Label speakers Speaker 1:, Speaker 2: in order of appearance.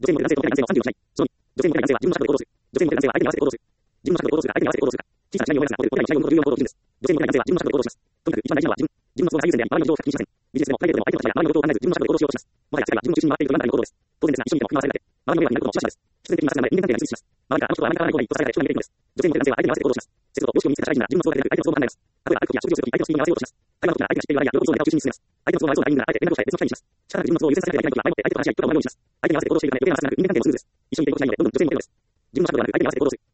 Speaker 1: 女性も男性と男性の30をしない。その2、女性も男性は自分の尺度で行動する。女性も男性は相手に合わせて行動する。自分の尺度で行動するか相手に合わせて行動するか。小さな違いを思い出すが、お互いに違いを持つ重要な行動をするんです。女性も男性は自分の尺度で行動します。とにかく一番大事なのは自分の都合が最優先であり、周りのことを気にしません。ビジネスでもプライベートでも相手の立場や周りのことを考えず自分の尺度で行動しようとします。もはや世界は自分の中心に回っているというランダムな行動です。当然ですが、一緒にいても振り回されなくて、周りの目が気になることもしばしばです。必然的に人間関係が立ちします。周りからあの人はあまり変わらない方がいいとされたら人が見ていくのです。女性も男性は相手に合わせて行動します。節度と常識を見つけた社会人なら自分の都合だけでなく相手の都合も考えます。例えば歩く時や食事をする時相手のスピードに合わせようとします。会話の時なら相手が知っている話や喜びそうなネタを中心に進めます。相手の都合が合いそうなタイミングならあえて連絡をして別の機会にします。仕方なく自分の都合を優先させなきゃいけない時は前もって相手と話し合い、許可をもらうようにします。相手に合わせて行動していくため余計な話がなく人間関係もスムーズです。一緒にいて心地が良いのでどんどん女性も男性もです。自分の尺度ではなく相手に合わせて行動する。